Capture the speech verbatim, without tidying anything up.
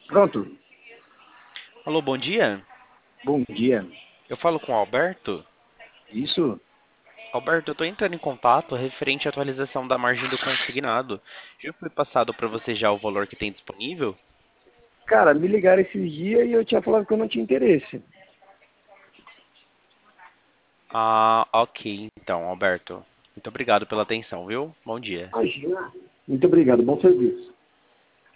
Pronto. Alô, bom dia. Bom dia. Eu falo com o Alberto. Isso? Alberto, eu estou entrando em contato referente à atualização da margem do consignado. Já foi passado para você já o valor que tem disponível? Cara, me ligaram esses dias e eu tinha falado que eu não tinha interesse. Ah, ok, então, Alberto. Muito obrigado pela atenção, viu? Bom dia. Imagina. Muito obrigado, bom serviço.